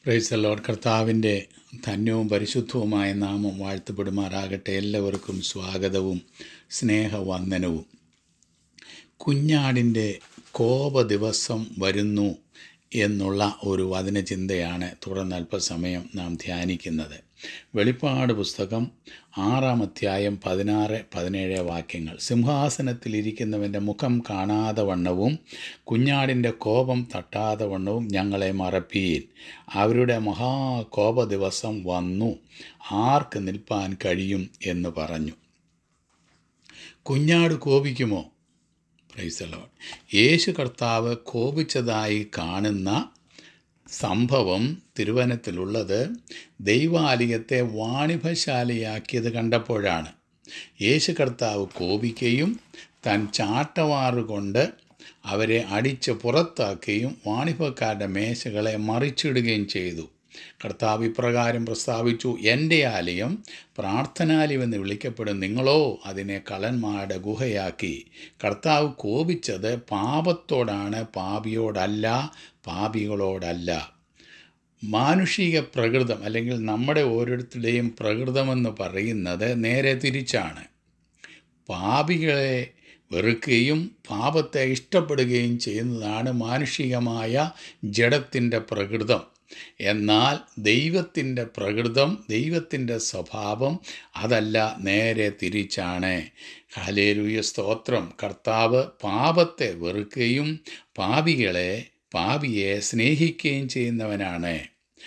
Price the Lord. കർത്താവിൻ്റെ ധന്യവും പരിശുദ്ധവുമായ നാമം വാഴ്ത്തപ്പെടുമാറാകട്ടെ. എല്ലാവർക്കും സ്വാഗതവും സ്നേഹവന്ദനവും. കുഞ്ഞാടിൻ്റെ കോപ ദിവസം വരുന്നു എന്നുള്ള ഒരു വചനചിന്തയാണ് തുടർന്ന് അല്പസമയം നാം ധ്യാനിക്കുന്നത്. വെളിപ്പാട് പുസ്തകം 6-ാം അധ്യായം 16-17 വാക്യങ്ങൾ. സിംഹാസനത്തിലിരിക്കുന്നവൻ്റെ മുഖം കാണാതെ വണ്ണവും കുഞ്ഞാടിൻ്റെ കോപം തട്ടാതെ വണ്ണവും ഞങ്ങളെ മറപ്പീൻ. അവരുടെ മഹാകോപ ദിവസം വന്നു, ആർക്ക് നിൽപ്പാൻ കഴിയും എന്ന് പറഞ്ഞു. കുഞ്ഞാട് കോപിക്കുമോ? Praise the Lord. യേശു കർത്താവ് കോപിച്ചതായി കാണുന്ന സംഭവം തിരുവചനത്തിലുള്ളത് ദൈവാലയത്തെ വാണിഭശാലയാക്കിയത് കണ്ടപ്പോഴാണ്. യേശു കർത്താവ് കോപിക്കുകയും താൻ ചാട്ടവാറുകൊണ്ട് അവരെ അടിച്ച് പുറത്താക്കുകയും വാണിഭക്കാരുടെ മേശകളെ മറിച്ചിടുകയും ചെയ്തു. കർത്താവ് ഇപ്രകാരം പ്രസ്താവിച്ചു: എൻ്റെ ആലയം പ്രാർത്ഥനാലയം എന്ന് വിളിക്കപ്പെടും, നിങ്ങളോ അതിനെ കള്ളന്മാരുടെ ഗുഹയാക്കി. കർത്താവ് കോപിച്ചത് പാപത്തോടാണ്, പാപിയോടല്ല, പാപികളോടല്ല. മാനുഷിക പ്രകൃതം അല്ലെങ്കിൽ നമ്മുടെ ഓരോരുത്തരുടെയും പ്രകൃതമെന്ന് പറയുന്നത് നേരെ തിരിച്ചാണ്. പാപികളെ വെറുക്കുകയും പാപത്തെ ഇഷ്ടപ്പെടുകയും ചെയ്യുന്നതാണ് മാനുഷികമായ ജഡത്തിൻ്റെ പ്രകൃതം. എന്നാൽ ദൈവത്തിൻ്റെ പ്രകൃതം, ദൈവത്തിൻ്റെ സ്വഭാവം അതല്ല, നേരെ തിരിച്ചാണ്. ഹല്ലേലൂയ, സ്തോത്രം. കർത്താവ് പാപത്തെ വെറുക്കുകയും പാപിയെ സ്നേഹിക്കുകയും ചെയ്യുന്നവനാണ്.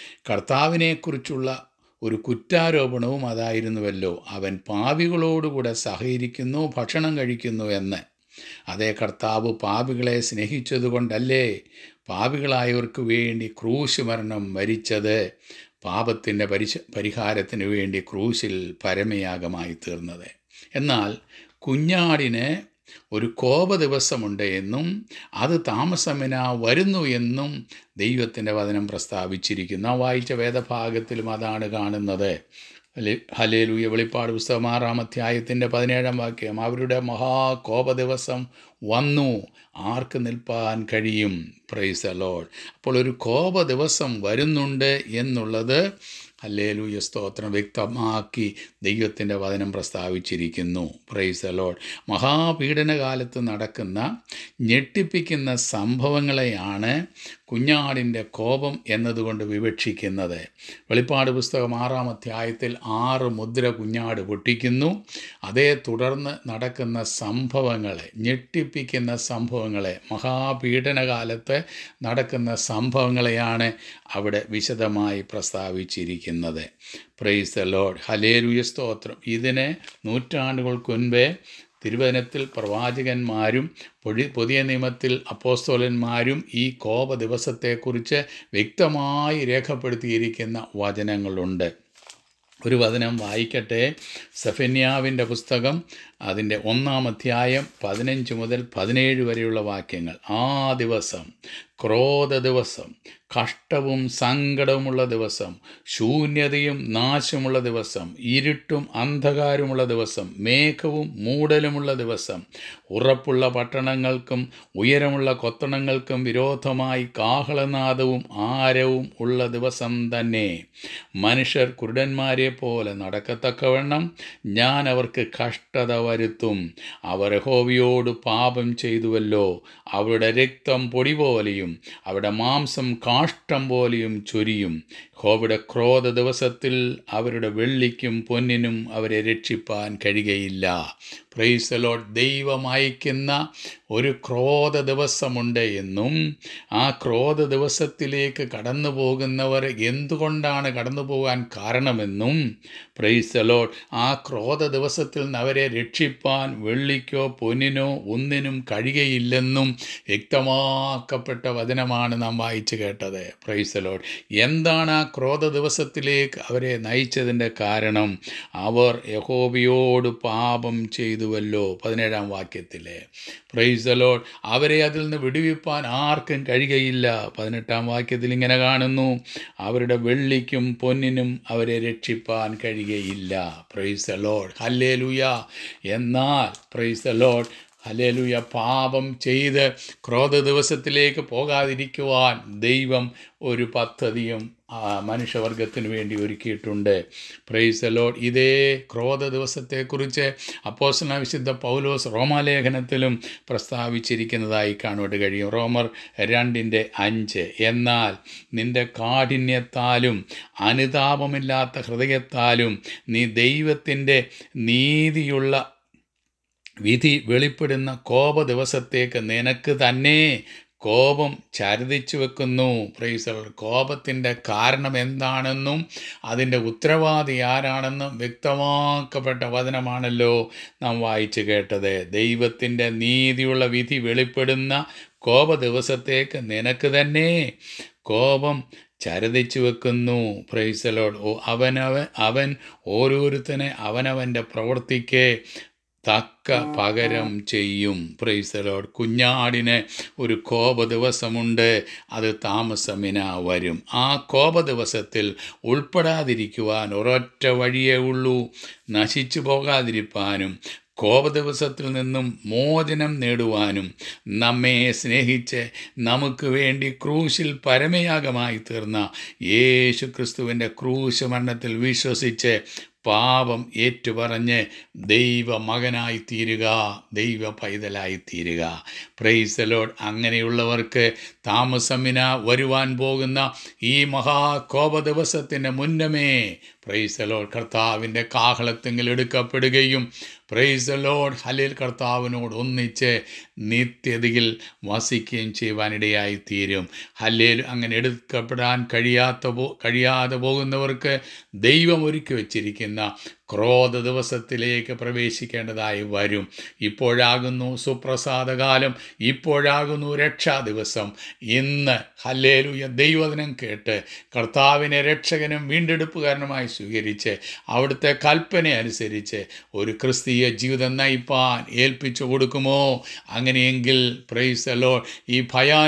കർത്താവിനെക്കുറിച്ചുള്ള ഒരു കുറ്റാരോപണവും അതായിരുന്നുവല്ലോ, അവൻ പാപികളോടുകൂടെ സഹകരിക്കുന്നു, ഭക്ഷണം കഴിക്കുന്നു എന്ന്. അതേ, കർത്താവ് പാപികളെ സ്നേഹിച്ചതുകൊണ്ടല്ലേ പാപികളായവർക്ക് വേണ്ടി ക്രൂശ് മരണം മരിച്ചത്? പാപത്തിൻ്റെ പരിഹാരത്തിന് വേണ്ടി ക്രൂശിൽ പരമയാഗമായി തീർന്നത്. എന്നാൽ കുഞ്ഞാടിന് ഒരു കോപ ദിവസമുണ്ട് എന്നും അത് താമസമെന വരുന്നു എന്നും ദൈവത്തിൻ്റെ വചനം പ്രസ്താവിച്ചിരിക്കുന്നു. വായിച്ച വേദഭാഗത്തിലും അതാണ് കാണുന്നത്. ഹല്ലേലൂയ. വെളിപ്പാട് പുസ്തകം 6-ാം അധ്യായത്തിൻ്റെ 17-ാം വാക്യം. അവരുടെ മഹാകോപ ദിവസം വന്നു, ആർക്ക് നിൽപ്പാൻ കഴിയും? Praise the Lord. അപ്പോൾ ഒരു കോപ ദിവസം വരുന്നുണ്ട് എന്നുള്ളത് ഹല്ലേലൂയ, സ്തോത്രം, വ്യക്തമാക്കി ദൈവത്തിൻ്റെ വചനം പ്രസ്താവിച്ചിരിക്കുന്നു. Praise the Lord. മഹാപീഡനകാലത്ത് നടക്കുന്ന ഞെട്ടിപ്പിക്കുന്ന സംഭവങ്ങളെയാണ് കുഞ്ഞാടിൻ്റെ കോപം എന്നതുകൊണ്ട് വിവക്ഷിക്കുന്നത്. വെളിപ്പാട് പുസ്തകം 6-ാം അധ്യായത്തിൽ 6 മുദ്ര കുഞ്ഞാട് പൊട്ടിക്കുന്നു. അതേ തുടർന്ന് നടക്കുന്ന സംഭവങ്ങളെ, ഞെട്ടിപ്പിക്കുന്ന സംഭവങ്ങളെ, മഹാപീഡനകാലത്ത് നടക്കുന്ന സംഭവങ്ങളെയാണ് അവിടെ വിശദമായി പ്രസ്താവിച്ചിരിക്കുന്നത്. Praise the Lord. ഹല്ലേലൂയ, സ്തോത്രം. ഇതിന് നൂറ്റാണ്ടുകൾക്ക് മുൻപേ തിരുവചനത്തിൽ പ്രവാചകന്മാരും പുതിയ നിയമത്തിൽ അപ്പോസ്തലന്മാരും ഈ കോപ ദിവസത്തെക്കുറിച്ച് വ്യക്തമായി രേഖപ്പെടുത്തിയിരിക്കുന്ന വചനങ്ങളുണ്ട്. ഒരു വചനം വായിക്കട്ടെ. സെഫന്യാവിൻ്റെ പുസ്തകം അതിൻ്റെ 1-ാം അധ്യായം 15 മുതൽ 17 വരെയുള്ള വാക്യങ്ങൾ. ആ ദിവസം, ക്രോധ ദിവസം, കഷ്ടവും സങ്കടവുമുള്ള ദിവസം, ശൂന്യതയും നാശമുള്ള ദിവസം, ഇരുട്ടും അന്ധകാരമുള്ള ദിവസം, മേഘവും മൂടലുമുള്ള ദിവസം, ഉറപ്പുള്ള പട്ടണങ്ങൾക്കും ഉയരമുള്ള കൊത്തണങ്ങൾക്കും വിരോധമായി കാഹളനാദവും ആരവും ഉള്ള ദിവസം തന്നെ. മനുഷ്യർ കുരുടന്മാരെ പോലെ നടക്കത്തക്കവണ്ണം ഞാൻ അവർക്ക് കഷ്ടത വരുത്തും. അവർ യഹോവയോട് പാപം ചെയ്തുവല്ലോ. അവരുടെ രക്തം പൊടി പോലെയും അവരുടെ മാംസം കാഷ്ടം പോലെയും ചൊരിയും. യഹോവയുടെ ക്രോധ ദിവസത്തിൽ അവരുടെ വെള്ളിക്കും പൊന്നിനും അവരെ രക്ഷിപ്പാൻ കഴിയുകയില്ല. Praise the Lord. ദൈവം അയക്കുന്ന ഒരു ക്രോധ ദിവസമുണ്ട് എന്നും ആ ക്രോധ ദിവസത്തിലേക്ക് കടന്നു പോകുന്നവർ എന്തുകൊണ്ടാണ് കടന്നു പോകാൻ കാരണമെന്നും, പ്രൈസ് ദി ലോർഡ്, ആ ക്രോധ ദിവസത്തിൽ നിന്ന് അവരെ രക്ഷിപ്പാൻ വെള്ളിക്കോ പൊന്നിനോ ഒന്നിനും കഴിയുകയില്ലെന്നും വ്യക്തമാക്കപ്പെട്ട വചനമാണ് നാം വായിച്ചു കേട്ടത്. Praise the Lord. എന്താണ് ആ ക്രോധ ദിവസത്തിലേക്ക് അവരെ നയിച്ചതിൻ്റെ കാരണം? അവർ യഹോവയോട് പാപം ചെയ്തുവല്ലോ. 17-ാം വാക്യത്തിലെ. Praise the Lord. അവരെ അതിൽ നിന്ന് വിടുവിപ്പാൻ ആർക്കും കഴിയുകയില്ല. 18-ാം വാക്യത്തിൽ ഇങ്ങനെ കാണുന്നു: അവരുടെ വെള്ളിക്കും പൊന്നിനും അവരെ രക്ഷിപ്പാൻ കഴിയുകയില്ല. Praise the Lord. ഹല്ലേലൂയ. എന്നാൽ പ്രൈസ് ദി ലോർഡ്, ഹല്ലേലൂയ, പാപം ചെയ്ത് ക്രോധ ദിവസത്തിലേക്ക് പോകാതിരിക്കുവാൻ ദൈവം ഒരു പദ്ധതിയും മനുഷ്യവർഗത്തിന് വേണ്ടി ഒരുക്കിയിട്ടുണ്ട്. Praise the Lord. ഇതേ ക്രോധ ദിവസത്തെക്കുറിച്ച് അപ്പോസ്തലനായ വിശുദ്ധ പൗലോസ് റോമാലേഖനത്തിലും പ്രസ്താവിച്ചിരിക്കുന്നതായി കാണുവാൻ കഴിയും. റോമർ 2:5. എന്നാൽ നിന്റെ കാഠിന്യത്താലും അനുതാപമില്ലാത്ത ഹൃദയത്താലും നീ ദൈവത്തിൻ്റെ നീതിയുള്ള വിധി വെളിപ്പെടുന്ന കോപ ദിവസത്തേക്ക് നിനക്ക് തന്നെ കോപം ചരുതിച്ചു വെക്കുന്നു. Praise the Lord. കോപത്തിൻ്റെ കാരണം എന്താണെന്നും അതിൻ്റെ ഉത്തരവാദി ആരാണെന്നും വ്യക്തമാക്കപ്പെട്ട വചനമാണല്ലോ നാം വായിച്ചു കേട്ടത്. ദൈവത്തിൻ്റെ നീതിയുള്ള വിധി വെളിപ്പെടുന്ന കോപ ദിവസത്തേക്ക് നിനക്ക് തന്നെ കോപം ചരുതിച്ചു വെക്കുന്നു. Praise the Lord. അവൻ ഓരോരുത്തനെ അവനവൻ്റെ പ്രവൃത്തിക്ക് തക്ക പകരം ചെയ്യും. Price the Lord. കുഞ്ഞാടിന് ഒരു കോപ ദിവസമുണ്ട്, അത് താമസമിന വരും. ആ കോപ ദിവസത്തിൽ ഉൾപ്പെടാതിരിക്കുവാൻ ഒരൊറ്റ വഴിയേ ഉള്ളൂ, നശിച്ചു പോകാതിരിപ്പാനും കോപ ദിവസത്തിൽ നിന്നും മോചനം നേടുവാനും നമ്മെ സ്നേഹിച്ച് നമുക്ക് വേണ്ടി ക്രൂശിൽ പരമയാഗമായി തീർന്ന യേശു ക്രിസ്തുവിൻ്റെ ക്രൂശ് മരണത്തിൽ വിശ്വസിച്ച് പാപം ഏറ്റുപറഞ്ഞ് ദൈവ മകനായി തീരുക, ദൈവ പൈതലായി തീരുക. Praise the Lord. അങ്ങനെയുള്ളവർക്ക് താമസമിന വരുവാൻ പോകുന്ന ഈ മഹാകോപ ദിവസത്തിൻ്റെ മുന്നമേ പ്രൈസ് ദി ലോർഡ് കർത്താവിൻ്റെ കാഹളത്തെങ്കിൽ എടുക്കപ്പെടുകയും പ്രൈസ് ദി ലോർഡ് ഹല്ലേൽ കർത്താവിനോട് ഒന്നിച്ച് നിത്യതയിൽ വസിക്കുകയും ചെയ്യുവാനിടയായി തീരും. ഹല്ലേൽ. അങ്ങനെ എടുക്കപ്പെടാൻ കഴിയാതെ പോകുന്നവർക്ക് ദൈവം ഒരുക്കി വച്ചിരിക്കുന്ന ക്രോധ ദിവസത്തിലേക്ക് പ്രവേശിക്കേണ്ടതായി വരും. ഇപ്പോഴാകുന്നു സുപ്രസാദകാലം, ഇപ്പോഴാകുന്നു രക്ഷാ ദിവസം. ഇന്ന് ഹല്ലേലൂയ ദൈവവചനം കേട്ട് കർത്താവിനെ രക്ഷകനും വീണ്ടെടുപ്പുകാരനുമായി സ്വീകരിച്ച് അവിടുത്തെ കൽപ്പന അനുസരിച്ച് ഒരു ക്രിസ്തീയ ജീവിതം നയിപ്പാൻ ഏൽപ്പിച്ചു കൊടുക്കുമോ? അങ്ങനെയെങ്കിൽ പ്രൈസ് ദി ലോർഡ് ഈ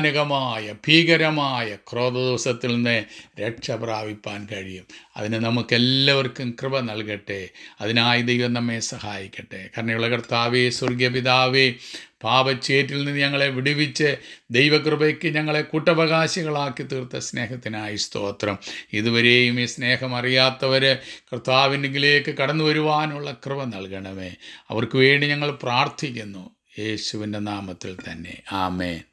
ഭീകരമായ ക്രോധ ദിവസത്തിൽ നിന്ന് രക്ഷ പ്രാപിപ്പാൻ കഴിയും. അതിന് നമുക്കെല്ലാവർക്കും കൃപ നൽകട്ടെ. അതിനായി ദൈവം നമ്മെ സഹായിക്കട്ടെ. കരുണയുള്ള കർത്താവേ, സ്വർഗീയ പിതാവേ, പാപച്ചേറ്റിൽ നിന്ന് ഞങ്ങളെ വിടുവിച്ച് ദൈവകൃപയ്ക്ക് ഞങ്ങളെ കൂട്ടവകാശികളാക്കി തീർത്ത സ്നേഹത്തിനായി സ്തോത്രം. ഇതുവരെയും ഈ സ്നേഹം അറിയാത്തവർ കർത്താവിനെങ്കിലേക്ക് കടന്നു വരുവാനുള്ള കൃപ നൽകണമേ. അവർക്ക് വേണ്ടി ഞങ്ങൾ പ്രാർത്ഥിക്കുന്നു, യേശുവിൻ്റെ നാമത്തിൽ തന്നെ. ആമേൻ.